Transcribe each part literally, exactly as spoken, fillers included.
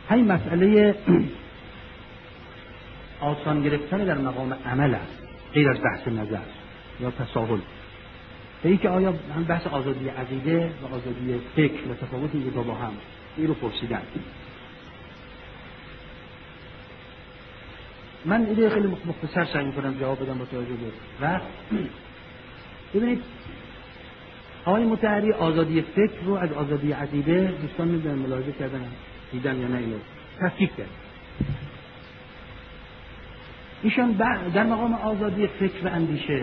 همین مسئله آسان گرفتن در مقام عمل است، غیر از بحث نظر یا تساهل. به اینکه آیا هم بحث آزادی عقیده و آزادی فکر و تفاوت این دو با هم، این رو پرسیدن. من ایده خیلی مختصر سعی می‌کنم جواب بدم با توجه به وقت. ببینید آقای مطهری آزادی فکر رو از آزادی عقیده، دوستان می‌دونن ملاحظه کردن دیدن یا نه، اینو تفکیک کرد. ایشان در مقام آزادی فکر و اندیشه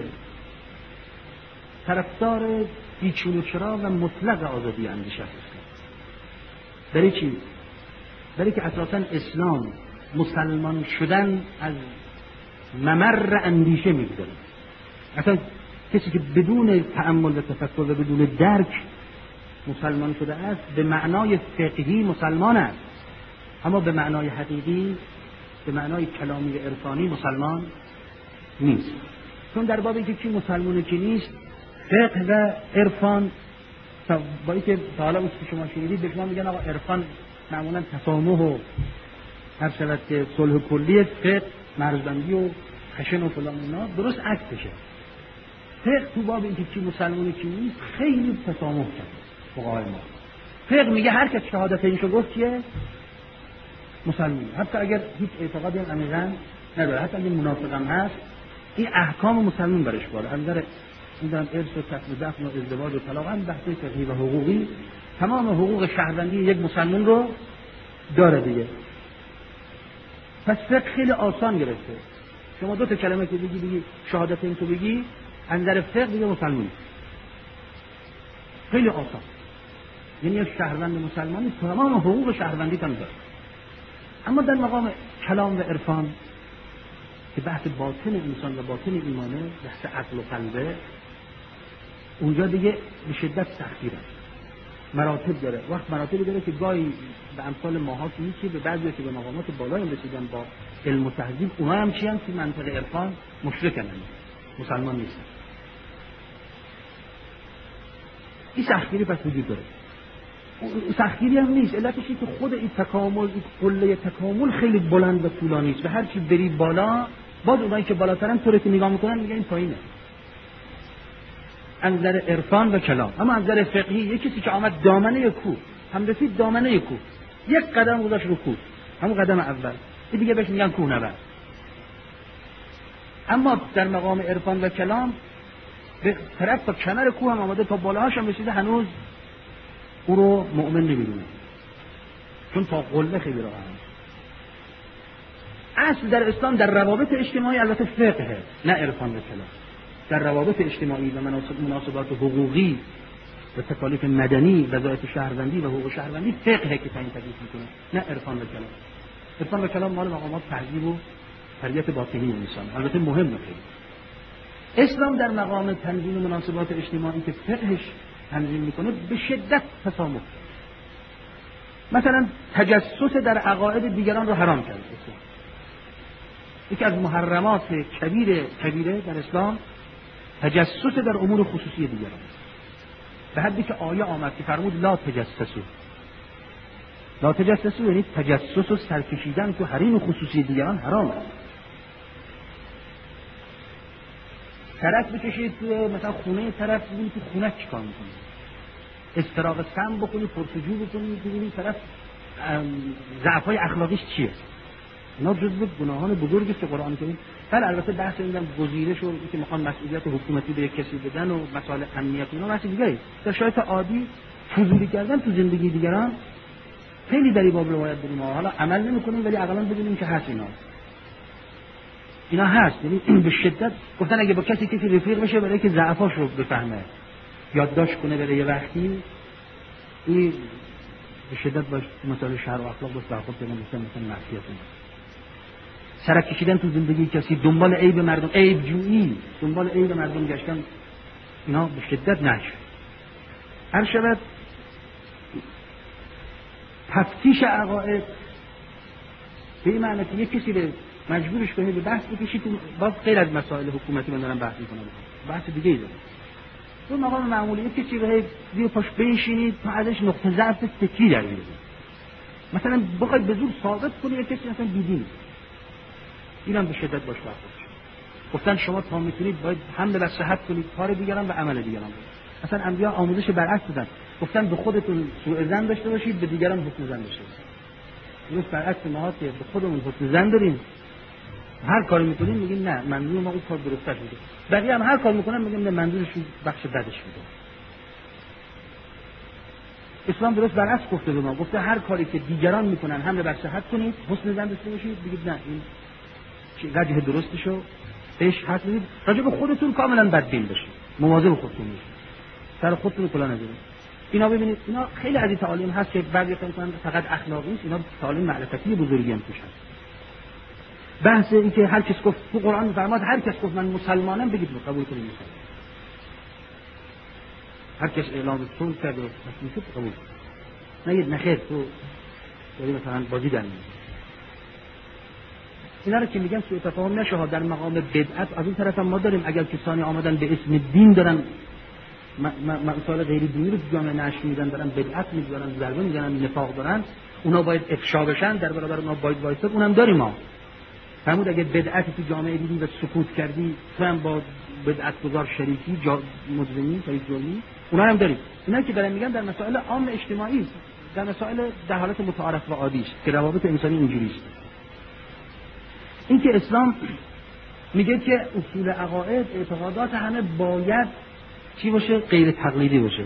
طرفدار بیچون و چرا و مطلق آزادی اندیشه است. برای چی؟ برای که اساساً اسلام مسلمان شدن از ممر اندیشه میگذاره. اصلا کسی که بدون تأمل و تفکر و بدون درک مسلمان شده است به معنای فقهی مسلمان است، اما به معنای حقیقی، به معنای کلامی عرفانی مسلمان نیست. چون در باب اینکه کی مسلمانه کی نیست، فقه و عرفان با اینکه تا حالا اون که شما شنیدید به شما میگن آقا عرفان معمولا تسامح و هر شود که صلح کلی، فقه مرزبندی و خشن و فلان اینا، درست عکسشه. فقه تو باب اینکه کی مسلمانه کی نیست خیلی تسامح کرده فقهای ما. فقه میگه هر کس شهادت اینشو گفت که مسلمان، حتی اگر هیچ اعتقادی هم عمیقاً نداره، حتی اگر منافق هم هست، این احکام مسلمان برش بالا. از نظر می‌دونم ارث و کسب و دفن و ازدواج و طلاق هم بحث فقهی و حقوقی تمام حقوق شهروندی یک مسلمان رو داره دیگه. پس فقه خیلی آسان گرفته. شما دو تا کلمه که بگی بگی شهادت این تو بگی، از نظر فقه دیگه مسلمانی. خیلی آسان. یعنی یک شهروند مسلمانی تمام حقوق شهروندی هم داره. اما در مقام کلام و عرفان که بحث باطن انسان و باطن ایمانه، بحث عقل و قلبه، اونجا دیگه به شدت سختیه. مراتب داره. وقت مراتبی داره که گاهی به امثال ماها که میشه به بعضی که به مقامات بالایی رسیدن با علم و تهذیب، اونها هم چی هم که منطقه عرفان مشرکن، مسلمان نیستن. این سختگیری پس وجود داره. سختگیری هم نیست، علتش اینه که خود این تکامل، این قله تکامل خیلی بلند و طولانی است و هر چی بری بالا، باز اونایی که بالاترن طوری که نگاه میکنن میگن این پایینه. از نظر عرفان و کلام. اما از نظر فقهی یک کسی که آمد دامنه کوه، هم رسید دامنه کوه، یک قدم گذاشت رو کوه، همون قدم اول، این دیگه بهش میگن کوهنورد. اما در مقام عرفان و کلام به طرف تا کمر کوه هم آمده، تا بالاهاش هم رسیده، هنوز او رو مؤمن نمیدونه، چون تا قله خیلی راه هست. اصل در اسلام در روابط اجتماعی البته فقه، نه عرفان و کلام. در روابط اجتماعی و مناسبات حقوقی و تکالیف مدنی، وظایف شهروندی و حقوق شهروندی فقه که تعیین تکلیف میکنه، نه عرفان و کلام. عرفان و کلام مال مقامات تهذیب و تربیت باطنی انسان، البته مهمه خیلی. اسلام در مقام تنظیم مناسبات اجتماعی که فقهش تنظیم میکنه به شدت تسامح. مثلا تجسس در عقاید دیگران رو حرام کرده اسلام. یکی از محرمات کبیره کبیره در اسلام تجسس در امور خصوصی دیگران، به حدی که آیه آمد که فرمود لا تجسسوا. لا تجسسوا یعنی تجسس و سرکشیدن تو حریم خصوصی دیگران حرامه. طرف بکشید تو مثلا خونه طرف، ببینید تو خونه چیکار میکنه، استراق سم بکنی، پرسجو بکنی، ببینید طرف ضعف‌های اخلاقیش چیه. اینا جزو گناهان بزرگی است که قرآن کریم. بله البته بحث اینم گزینش و اینکه میخوان مسئولیت حکومتی به یک کسی بدن و مسائل امنیت اینا بحث دیگه. در شرایط عادی فضولی کردن تو زندگی دیگران خیلی در این باب روایت داریم، حالا عمل نمی‌کنیم ولی عقلاً بدونیم که هست. اینا اینا هست، یعنی به شدت گفتن اگه با کسی کسی رفیق بشه برای که ضعفاش رو بفهمه، یادداشت کنه برای یه وقتی، این به شدت باش مسائل شرع و اخلاق باش برخورد کنه، مثلا مثلا معصیت. سرک کشیدن تو زندگی کسی، دنبال عیب مردم، عیب جویی، دنبال عیب مردم گشتن، اینا به شدت نشه. هر شود تفتیش عقاید به این معنی که یک کسی رو مجبورش کنه به بحث بکشید، باز غیر از مسائل حکومتی من دارم بحث میکنم، بحث دیگه ای دارم. تو مقام معمولی یک کسی رو زیر پاش بنشینید تا ازش نقطه ضعف تکی در بیارید. مثلا بخواید به زور ثابت کنی یک کسی مثلا بیدین، اینم به شدت باش برخورد شد. گفتن شما تا میتونید باید حمل بر صحت کنید، کار دیگران و عمل دیگران کنید. مثلا انبیا آموزش برعکس دادن، گفتن به خودتون سوء ظن داشته باشید، به دیگران حسن ظن داشته باشید. درست برعکس ما که به خودمون حسن ظن داریم، هر کاری میکنیم میگیم نه منظور ما اون کار درستش بوده، بقیه هم هر کار میکنن میگیم نه منظورشون بخش بدش بوده. اسلام درست برعکس گفته به ما، گفته هر کاری که دیگران میکنن حمل بر صحت کنید، حسن ظن داشته باشید، بگید نه این وجه درستشو بهش حد بدید، راجع به خودتون کاملا بدبین بشید، مواظب خودتون باشید، سر خودتون کلا نذارید. اینا ببینید اینا خیلی از این تعالیم هست که بعضی فکر می‌کنن فقط اخلاقی است، اینا تعالیم معرفتی بزرگی هم توش هست. بحث این که هر کس گفت تو قرآن می‌فرماد هر کس گفت من مسلمانم بگید قبول کنید مسلمان. هر کس اعلام صلح کرد و تسلیم شد قبول. نگید نخیر تو داری مثلا بازی در میاری. اینا رو که میگم سوء تفاهم نشه در مقام بدعت. از اون طرف هم ما داریم اگر کسانی آمدن به اسم دین دارن مسائل غیر دینی رو تو جامعه نشر میدن، دارن بدعت میذارن، ضربه میزنن، نفاق دارن، اونا باید افشا بشن، در برابر اونا باید وایساد. اونم داریم ما. فرمود اگه بدعتی تو جامعه دیدی و سکوت کردی، تو هم با بدعت گذار شریکی، مجرمی، شریک جرمی، اونا هم داریم. اینا که دارن میگن در مسائل عام اجتماعی، در مسائل در حالت متعارف و عادی است که روابط انسانی اینجوری است. این که اسلام میگه که اصول عقاید، اعتقادات همه باید چی باشه؟ غیر تقلیدی باشه.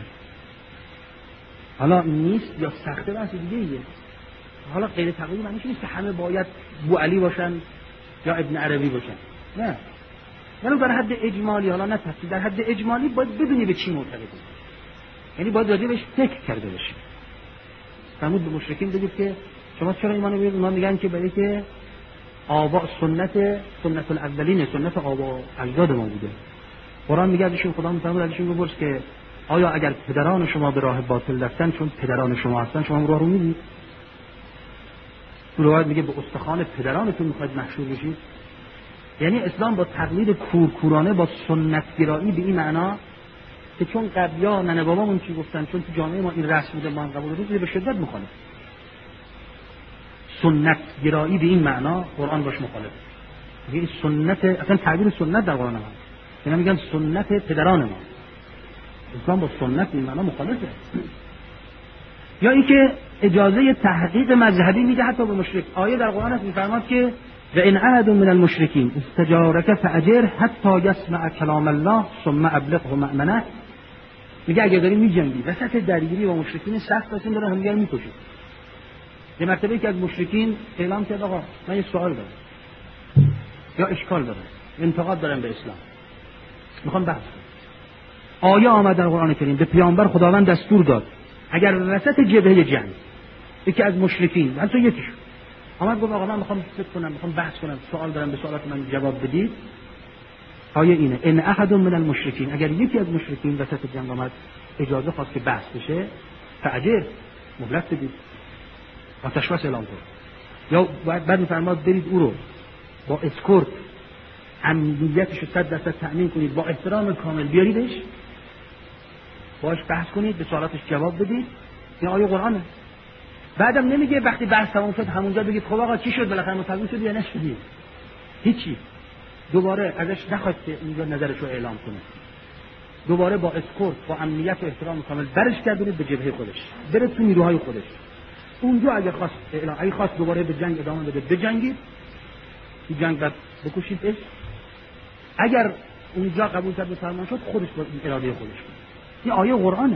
حالا نیست یا سخته بحث دیگه ایه. حالا غیر تقلیدی معنیش نیست که همه باید بو علی باشن یا ابن عربی باشن. نه. یعنی در حد اجمالی، حالا نه تفصیل، در حد اجمالی باید بدونی به چی معتقدی. یعنی باید راجع بهش فکر کرده باشی. فرمود به مشرکین بگید که شما چرا ایمان بیارید؟ اونا میگن که برای که آبا سنت سنت الاولین، سنت آبا اجداد ما بوده. قرآن میگه ازشون، خدا میفرماد ازشون بپرس که آیا اگر پدران شما به راه باطل رفتن چون پدران شما هستن شما راه رو میدید؟ تو روایت میگه به استخوان پدرانتون میخواید محشور بشید. یعنی اسلام با تقلید کورکورانه، با سنت گرایی به این معنا که چون قبلا ننه بابامون چی گفتن، چون تو جامعه ما این رسم بوده ما قبول داریم، به شدت مخالف. سنت گرایی به این معنا قرآن باش مخالف. میگه سنت، اصلا تعبیر سنت در قرآن هست. اینا میگن سنت پدران ما. اسلام با سنت این معنا مخالفه. یا اینکه اجازه تحقیق مذهبی میده حتی به مشرک. آیه در قرآن هست میفرماد که و ان احد من المشرکین استجارک فاجر حتی یسمع کلام الله ثم ابلغه مأمنه. میگه اگه داری میجنگی وسط درگیری با مشرکین سخت هستین، دارن همدیگر میکشن. یه مرتبه که از مشرکین اعلام کرد آقا من یه سوال دارم یا اشکال دارم، انتقاد دارم به اسلام، میخوام بحث کنم. آیه آمد در قرآن کریم به پیامبر خداوند دستور داد اگر وسط جبهه جنگ یکی از مشرکین، حتی یکیشون آمد گفت آقا من میخوام فکر کنم، میخوام بحث کنم، سوال دارم، به سوالات من جواب بدید. آیه اینه ان احد من المشرکین، اگر یکی از مشرکین وسط جنگ آمد اجازه خواست که بحث بشه، فاجر مهلت بدید، آتش بس اعلام کنید. یا بعد میفرماد برید او رو با اسکورت امنیتش رو صد درصد تأمین کنید، با احترام کامل بیاریدش، باش بحث کنید، به سوالاتش جواب بدید. این آیه قرآنه. بعدم نمیگه وقتی بحث تموم شد همونجا بگید خب آقا چی شد، بالاخره مسلمان شدی یا نشدی، هیچی. دوباره ازش نخواست که اونجا نظرش رو اعلام کنه. دوباره با اسکورت، با امنیت و احترام کامل برش گردونید به جبهه خودش، بره تو نیروهای خودش. اونجا اگه خواست اعلام، اگه خواست دوباره به جنگ ادامه بده بجنگید، تو جنگ بعد بکشیدش. اگر اونجا قبول کرد مسلمان شد، خودش با اراده خودش کنه. این آیه قرآنه.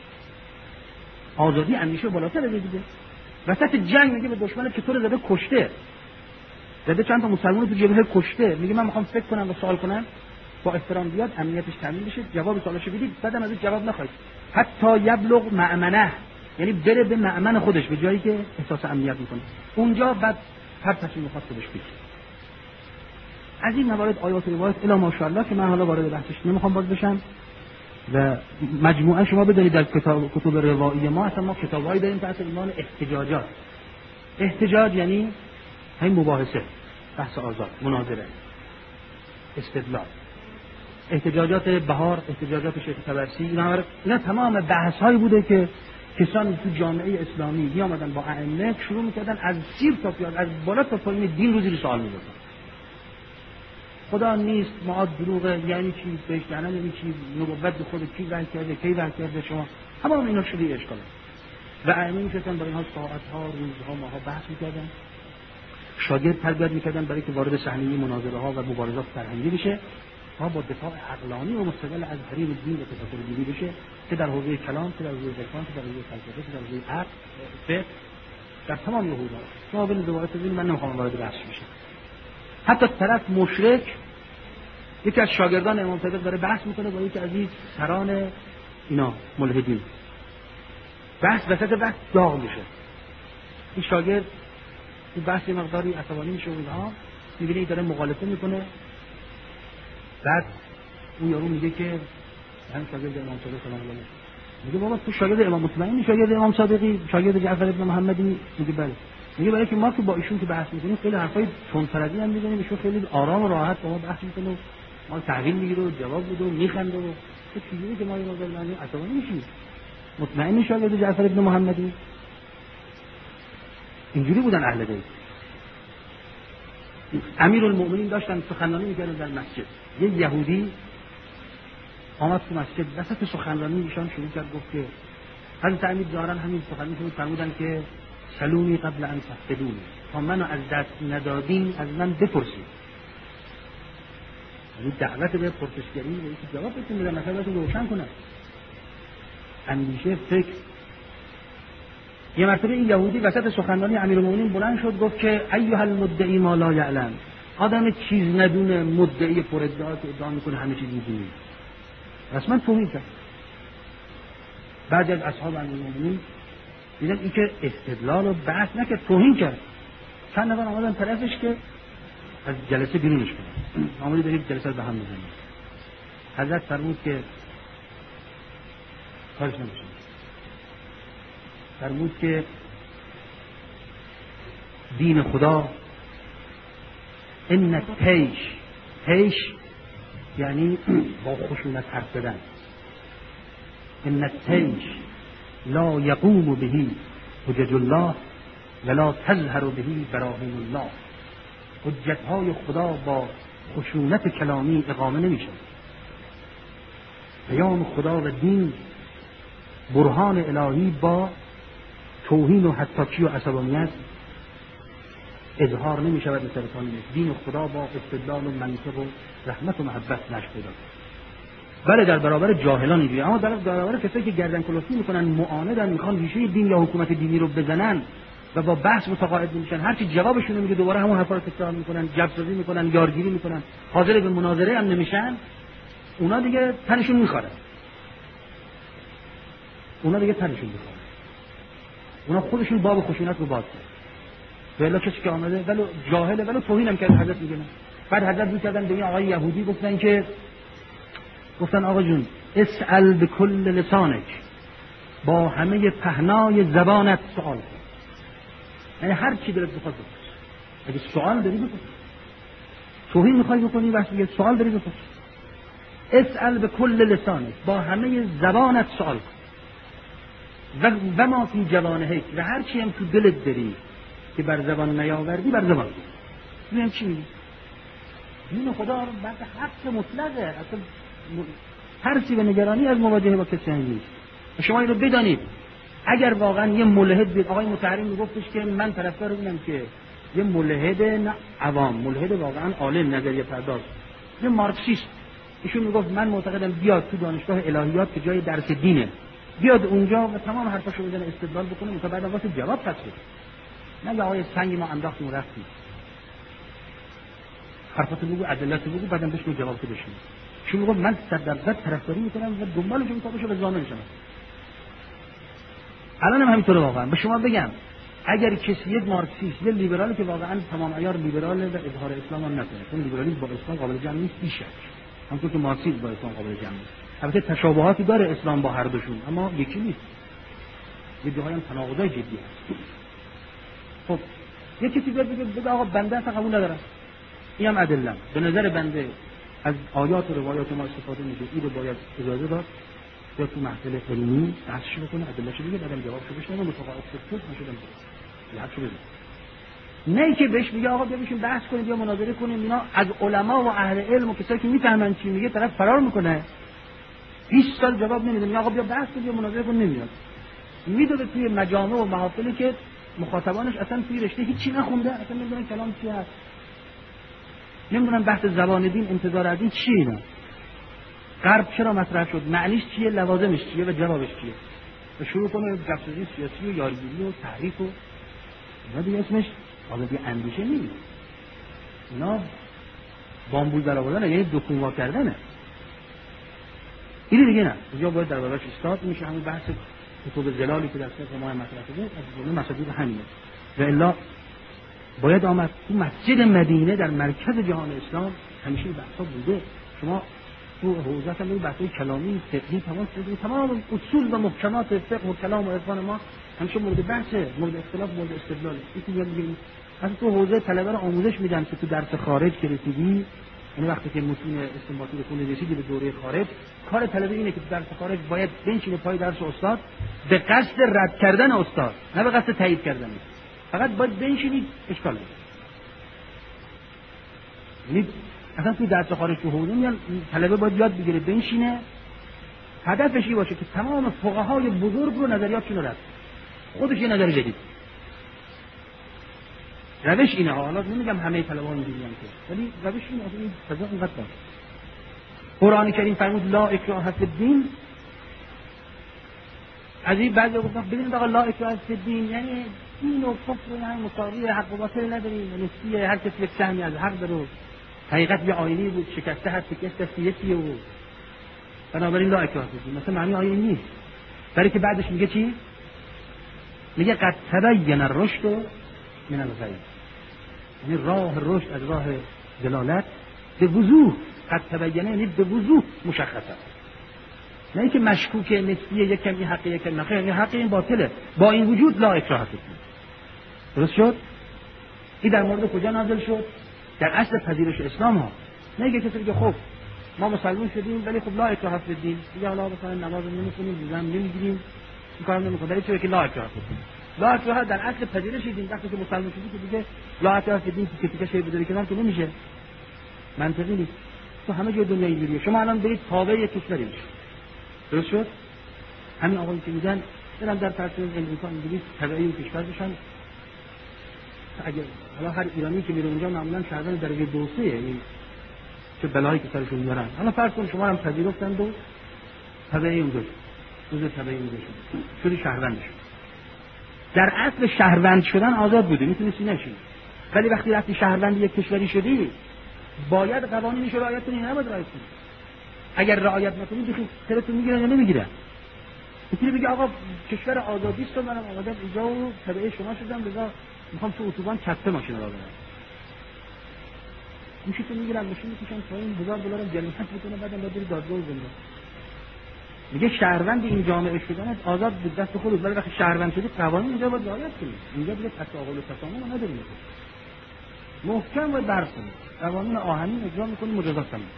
آزادی اندیشه بالاتر از دیگه. وسط جنگ میگه به دشمنت که تو رو زده کشته، زده چند تا مسلمان تو جبهه کشته، میگه من میخوام فکر کنم و سوال کنم، با احترام بیاد، امنیتش تامین بشه، جواب سوالش بدید، بعدم ازش جواب نخواید حتی یبلغ مأمنه، یعنی بره به مأمن خودش، به جایی که احساس امنیت میکنه. اونجا بعد هر تصمیم میخواد خودش بگیره. از این موارد آیات و روایات الی ماشاءالله که من حالا وارد بحثش نمیخوام باز بشم. و مجموعه شما بدونید در کتاب کتب روایی ما اصلا ما کتابایی داریم تحت عنوان احتجاجات. احتجاج یعنی همین مباحثه، بحث آزاد، مناظره، استدلال. احتجاجات بهار، احتجاجات شیخ طبرسی، اینا, اینا تمام بحث هایی بوده که کسانی تو جامعه اسلامی می آمدن با ائمه شروع میکردن از سیر تا پیاد، از بالا تا پایین دین رو زیر سوال میبردن. خدا نیست، معاد دروغه، یعنی چی؟ بهش دهنه یعنی چی؟ نبوت به خود کی وحی کرده، کی وحی کرده شما؟ همه اینا شده اشکاله. و ائمه میشدن برای اینها ساعت‌ها، روزها، ماها بحث میکردن. شاگرد تربیت میکردن برای که وارد صحنه مناظره ها و مبارزات فرهنگی بشه، تا با دفاع عقلانی و مستقل از حریم دین و تفکر دینی بشه، که در حوزه کلام، که در حوزه ذهن، که در حوزه فلسفه، که در حوزه عقل، فقه، در تمام حوزه‌ها. شما ببینید دوباره ببینید، من نمیخوام وارد بحث بشم. حتی طرف مشرک، یکی از شاگردان امام صادق داره بحث میکنه با یکی از این سران اینا ملحدین. بحث وسط بحث داغ میشه. این شاگرد تو بحث مقداری عصبانی میشه و اینها، میبینه داره مخالفه میکنه. بعد اون یارو میگه که من شاگرد امام صادق سلام الله علیه میگه بابا تو شاگرد امام مطمئنی شاگرد امام صادقی، شاگرد جعفر ابن محمدی؟ میگه بله. میگه برای که ما که با ایشون که بحث میکنیم خیلی حرفای تندفرزی هم میزنیم، ایشون خیلی آرام و راحت با ما بحث میکنه، ما تحویل میگیره و جواب میده و میخنده و تو چیزی که ما اینو بگیم عصبانی میشیم. مطمئنی شاگرد جعفر ابن محمدی؟ اینجوری بودن اهل بیت. امیرالمؤمنین داشتن سخنرانی میکردن در مسجد. یه یهودی آمد تو مسجد، وسط سخنرانی ایشان شروع کرد گفت که حضرت امیر ظاهرا همین سخنرانی رو فرمودن که سلونی قبل ان تفقدونی، تا منو از دست ندادین از من بپرسید. یعنی دعوت به پرسشگری و اینکه جواب بدید، میگن مسئله‌تون رو روشن کنه. اندیشه، فکر. یه مرتبه این یهودی وسط سخنرانی امیرالمومنین بلند شد گفت که ایها المدعی ما لا یعلم، آدم چیز ندونه مدعی پر ادعا که ادعا میکنه همه چیز میدونه. رسما توهین کرد. بعضی از اصحاب امیرالمومنین دیدن این که استدلال و بحث نکرد، توهین کرد. چند نفر آمدن طرفش که از جلسه بیرونش کنن. آمدی برید جلسه رو به هم بزنید. حضرت فرمود که کارش نمیشه. فرمود که دین خدا ان تیش، تیش یعنی با خشونت حرف زدن. ان تیش لا یقوم به حجج الله ولا تظهر به براهین الله. حجتهای خدا با خشونت کلامی اقامه نمیشه. پیام خدا و دین، برهان الهی با توهین و حطاکی و عصبانیت اظهار نمی شود. مثل دین خدا با استدلال و منطق و رحمت و محبت نشد پیدا. بله در برابر جاهلان اینجوری، اما در برابر کسایی که گردن کلفتی میکنن، معاندن، میخوان ریشه دین یا حکومت دینی رو بزنن و با بحث متقاعد میشن، هر چی جوابشون میگه دوباره همون حرفا رو تکرار میکنن، جبرسازی میکنن، یارگیری میکنن، حاضر به مناظره هم نمیشن، اونا دیگه تنشون میخوره. اونا دیگه تنشون میخوره. اونا خودشون باب خشونت رو باز کردن. ولی کسی که آمده ولو جاهله ولو توهین هم کرده حضرت میگه. بعد حضرت میکردن به این آقای یهودی گفتن که گفتن آقا جون اسأل بكل لسانک، با همه پهنای زبانت سوال کن. یعنی هر چی دلت بخواد بپرس. اگه سوال داری بپرس. توهین میخوای بکنی وقتی میگه سوال داری بپرس. اسأل بكل لسانک، با همه زبانت سوال کن. و و ما فی جوانهک، و هر چی هم تو دلت داری که بر زبان نیاوردی بر زبان بیار. ببین چی میگی؟ دین خدا بعد حق مطلقه، اصلا ترسی و نگرانی از مواجهه با کسی نیست. شما اینو بدانید. اگر واقعا یه ملحد بود، آقای مطهری میگفتش که من طرفدار اینم که یه ملحد نه عوام، ملحد واقعا عالم نظریه پرداز، یه مارکسیست، ایشون میگفت من معتقدم بیاد تو دانشگاه الهیات که جای درس دینه، بیاد اونجا و تمام حرفاشو بزنه، استدلال بکنه، مثلا بعد واسه جواب پس بده. نه آقای سنگ ما انداختیم و رفتیم. حرفاتو بگو، ادله‌تو بگو، بعدم بهش جواب بده. چون میگم من صد درصد طرفداری میکنم و دنبال جون کارشو به زامن شدم. الان هم همینطوره واقعا. به شما بگم اگر کسی یک مارکسیست، یک لیبرالی که واقعا تمام عیار لیبراله و اظهار اسلام هم نکنه، چون لیبرالیسم با اسلام قابل جمع نیست، بیشتر همونطور که مارکسیسم با اسلام قابل جمع نیست. البته تشابهاتی داره اسلام با هر دوشون، اما یکی نیست. یه جاهایی هم تناقضای جدی هست. خب یه کسی بیاد بگه بگه آقا بنده اصلا قبول ندارم، اینم ادله به نظر بنده از آیات و روایات ما استفاده میشه، این رو باید اجازه داد. یا تو محفل علمی بحثش بکنه، ادله‌شو بگه، بعدم جوابشو بشنوه، متقاعد شد نشدم لحظه بده. نه اینکه بهش میگه آقا بیا بشین بحث کنید یا مناظره کنید، اینا از علما و اهل علم و کسایی که میفهمن چی میگه طرف فرار میکنه. بیست سال جواب نمیده، میگه آقا بیا بحث کنید یا مناظره کن، نمیاد. میدوه توی مجامع و محافلی که مخاطبانش اصلا توی رشته هیچی نخونده، اصلا نمیدونن کلام چی هست. نمیدونن بحث زبان دین، انتظار از این چیه، اینا غرب چرا مطرح شد، معنیش چیه، لوازمش چیه و جوابش چیه. و شروع کنه جاسوسی سیاسی و یارگیری و تحریف و اینا دیگه اسمش آزادی اندیشه نیست. اینا بامبول در آوردن، یعنی دکونوا کردنه. این دیگه نه. اونجا باید در برابرش استاد میشه. همون بحث کتب زلالی که در سطح ما مطرح شده از جمله مسائل همینه. و الا باید آمد تو مسجد مدینه در مرکز جهان اسلام همیشه بحثا بوده. شما تو حوزه هم این بحثای کلامی، فقهی، تمام تمام اصول و محکمات فقه و کلام و عرفان ما همیشه مورد بحثه، مورد اختلاف، مورد استدلال. یکی میگه مثلا تو حوزه طلبه رو آموزش میدن که تو درس خارج که رسیدی، یعنی وقتی که متون استنباطی رو خونده رسیدی به دوره خارج، کار طلبه اینه که تو درس خارج باید بنشینه پای درس استاد به قصد رد کردن استاد، نه به قصد تایید کردن. فقط باید بنشینید اشکال نداره. یعنی اصلا تو درس خارج تو حوزه میان طلبه باید یاد بگیره بنشینه، هدفش این باشه که تمام فقهای بزرگ رو نظریاتشون رو رد، خودش یه نظر جدید. روش اینه ها. حالا نمیگم همه طلبه ها اینجوریان که، ولی روش اینه. اصلا این فضا اینقدر باشه. قرآن کریم فرمود لا اکراه فی الدین. از این بعضی گفتن ببینید آقا لا اکراه فی الدین یعنی دین و کفر یعنی مساوی، حق و باطل نداریم، نسبیه، هر کسی یک سهمی از حق داره. حقیقت یه آینه بود، شکسته هست، شکسته سیاسیه و بنابراین لا اکراه فی الدین. مثلا معنی آیه نیست. برای که بعدش میگه چی؟ میگه قد تبین الرشد من الغی. یعنی راه رشد از راه دلالت به وضوح، قد تبینه یعنی به وضوح مشخصه. نه اینکه مشکوک نسبیه، یک کمی حق یک کمی نخیر، یعنی حق این باطله. با این وجود لا اکراه فی الدین. درست شد؟ این در مورد کجا نازل شد؟ در اصل پذیرش اسلام ها. نه کسی که خب ما مسلمان شدیم ولی خب لا اکراه فی الدین، دیگه حالا مثلا نماز نمیخونیم، روزه نمیگیریم، این کارا نمیکنیم، ولی چرا که لا اکراه فی الدین. لا اکراه در اصل پذیرش دین. وقتی که مسلمان شدی که دیگه لا اکراه فی الدین که تیکه بذاری کنار که نمیشه. منطقی نیست. تو همه جای دنیا اینجوریه. شما الان برید تابع یک کشوری میشه. درست شد؟ همین آقایی که میگن برن در طرف امریکا انگلیس تبعی کشور بشن. اگه حالا هر ایرانی که میره اونجا معمولا شهروند درجه دو سه، یعنی چه بلایی که سرشون میارن. حالا فرض کن شما هم پذیرفتند و تبعی اونجا شد. تبعی اونجا شد. شدی شهروند شد. در اصل شهروند شدن آزاد بودی، میتونستی نشی. ولی وقتی رفتی شهروند یک کشوری شدی، باید قوانینش رو رعایت کنی، نباید رعایت کنی. اگر رعایت نکنی دیگه سرتون میگیرن یا نمیگیرن. میتونی بگی آقا کشور آزادی است و منم آمدم اینجا و تبع شما شدم، لذا میخوام تو اتوبان چپه ماشینا رو ببرم. میشه تو میگیرن ماشین میکشن پایین، هزار دلار جریمه میکنه، بعدم باید بری دادگاه بزنی. میگه شهروند این جامعه شدن آزاد بود، دست خودت. ولی وقتی شهروند شدی قوانین اینجا باید رعایت کنی. اینجا دیگه تساهل و تسامح ما نداریم. محکم باید برس کنی. قوانین آهنین اجرا میکنی، مجازات کنی.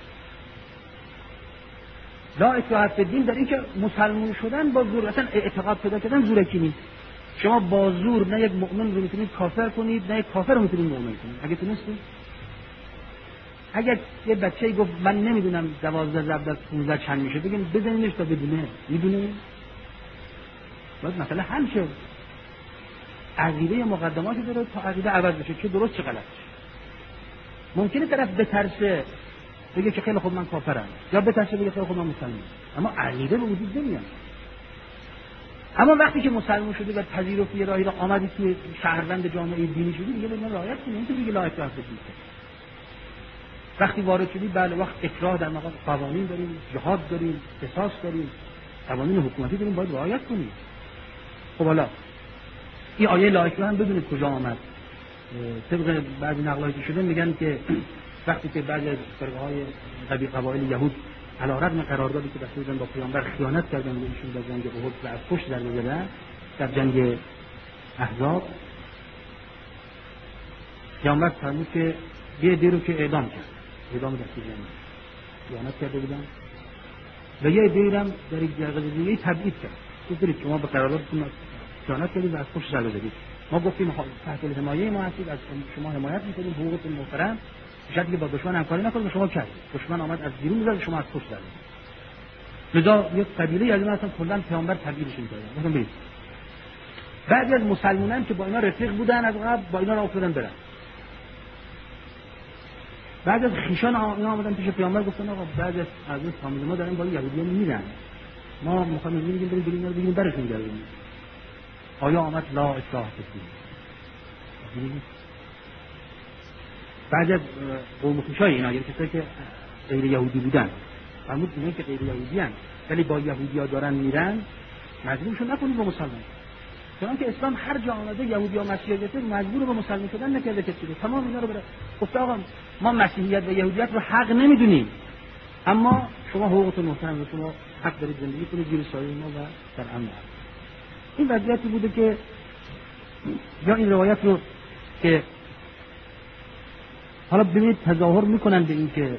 لا اکراه فی الدین در این که مسلمان شدن با زور، اصلا اعتقاد پیدا کردن زورکی نیست. شما با زور نه یک مؤمن رو میتونید کافر کنید، نه یک کافر رو میتونید مؤمن کنید. اگه تونستید، اگر یه بچه‌ای گفت من نمیدونم دوازده ضرب در پانزده چند میشه، بگین بزنینش تا بدونه. میدونه؟ باید مثلا حل شه. عقیده مقدماتی داره تا عقیده عوض بشه، چه درست چه غلط. ممکنه طرف بترسه بگه که خیلی خوب من کافرم، یا بترسه بگه خیلی خوب من مسلمانم، اما عقیده به وجود نمیاد. اما وقتی که مسلمان شدی و پذیرفتی راهی را آمدی توی شهروند جامعه دینی شدی، دیگه باید رعایت کنی. این تو دیگه لا اکراه فی الدین. وقتی وارد شدی بله وقت اکراه در مقام قوانین داریم، جهاد داریم، قصاص داریم، قوانین حکومتی داریم، باید رعایت کنیم. خب حالا این آیه لا اکراه هم بدونید کجا آمد. طبق بعضی نقلایی که شده میگن که وقتی که بعضی از فرقه‌های قبیل قبایل یهود علیرغم قراردادی که بسته بودن با پیامبر خیانت کردن و ایشون در جنگ احد و از پشت در می‌زدن، در جنگ احزاب پیامبر فرمود که یه دیرو که اعدام کرد، اعدام دستی جنگی خیانت کرده بودن، و یه دیرم در یک جرقه دیگه تبعید کرد. تو دارید شما به قراردادتون خیانت کردید و از پشت جلو زدید. ما گفتیم تحت الحمایه ما هستید، از شما حمایت می‌کنیم، حقوقتون محترم، شکلی با دشمن همکاری نکنید. شما کردید، دشمن آمد از بیرون زد، شما از پشت زدید. لذا یک قبیله از اینا اصلا کلاً پیامبر تبعیدشون کرد. مثلا برید بعضی از مسلمانان که با اینا رفیق بودن از قبل، با اینا راه افتادن برن. بعضی از خیشان اینا آمدن پیش پیامبر گفتن آقا بعضی از اعضای فامیل ما دارن با یهودیان میرن، ما میخوایم ببینیم بریم بریم ببینیم برشون گردیم. آیا آمد لا اصلاح بکنیم؟ بعضی از قوم خوشای اینا، یعنی کسایی که غیر یهودی بودن، فرمود اینا که غیر یهودی ان ولی با یهودی‌ها دارن میرن، مجبورشون نکنید با مسلمان. چون که اسلام هر جا آمده یهودی ها مسیحیت مجبور به مسلمان شدن نکرده کسی رو. تمام اینا رو بره گفت آقا ما مسیحیت و یهودیت رو حق نمیدونیم، اما شما حقوقتون محترم و شما حق دارید زندگی کنید زیر سایه ما و در امن. این وضعیتی بوده که یا این روایت رو که حالا ببینید تظاهر میکنن به این که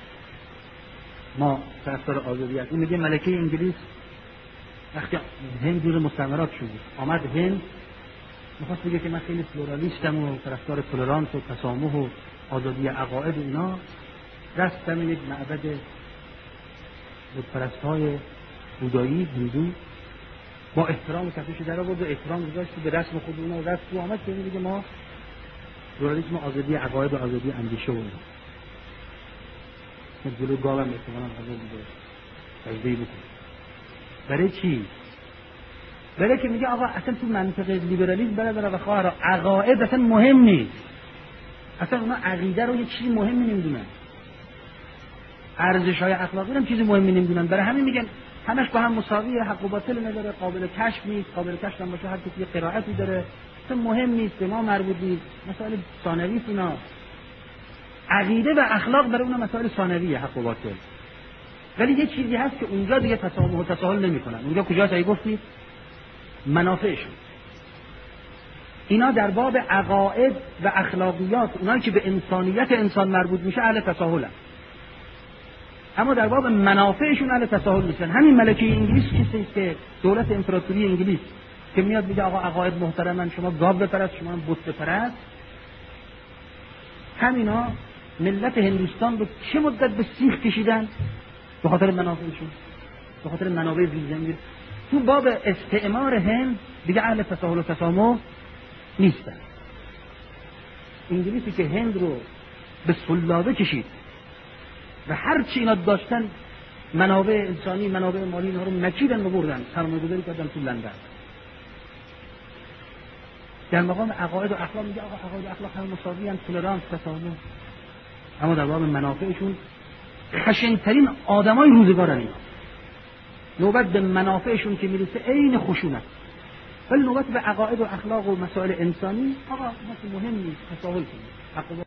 ما طرفدار آزادی هستیم. میگه ملکه انگلیس وقتی هند جور مستعمرات شد آمد هند، میخواست بگه که من خیلی پلورالیستم و طرفدار تولرانس و تسامح و آزادی عقاید و اینا، رفتم یک معبد بتپرست‌های بودایی هندو با احترام کفش در آورد و احترام گذاشت به رسم خود اونا و رفت تو آمد که میگه ما پلورالیسم آزادی عقاید و آزادی اندیشه و اینا جلو گاوم احتمالاً حاضر بوده تجزیه بکنه. برای چی؟ برای که میگه آقا اصلا تو منطقه لیبرالیسم برادر و خواهر عقاید اصلا مهم نیست، اصلا اونا عقیده رو یه چیزی مهمی نمیدونن، ارزش‌های اخلاقی رو هم چیزی مهمی نمیدونن. برای همین میگن همش با هم مساویه، حق و باطل نداره، قابل کشف نیست، قابل کشف هم باشه هر کسی یه قرائتی داره، اصلا مهم نیست، به ما مربوط نیست، مسائل ثانوی اینا. عقیده و اخلاق برای اونها مسائل ثانویه، حق و باطل. ولی یه چیزی هست که اونجا دیگه تسامح و تساهل نمی‌کنن. اونجا کجاست ای گفتی؟ منافعشون. اینا در باب عقاید و اخلاقیات، اونایی که به انسانیت انسان مربوط میشه اهل تساهلن، اما در باب منافعشون اهل تساهل نیستن. همین ملکه انگلیس چیزی که دولت امپراتوری انگلیس که میاد میگه آقا عقاید محترمن، شما گاو بپرست، شما هم بت بپرست، همینا ملت هندوستان رو چه مدت به سیخ کشیدن؟ به خاطر منافعشون، به خاطر منابع زیرزمینی. تو باب استعمار هند دیگه اهل تساهل و تسامح نیستن. انگلیسی که هند رو به سلابه کشید و هر چی اینا داشتن منابع انسانی، منابع مالی، اینا رو مکیدن و بردن، سرمایه‌گذاری کردن تو لندن. در مقام عقاید و اخلاق میگه آقا عقاید و اخلاق هم مساوی ان، تولرانس، تسامح، اما در باب منافعشون خشن‌ترین آدمای روزگارن اینا. نوبت به منافعشون که میرسه عین خشونت، ولی نوبت به عقاید و اخلاق و مسائل انسانی آقا مثل مهم نیست، تساهل کنید.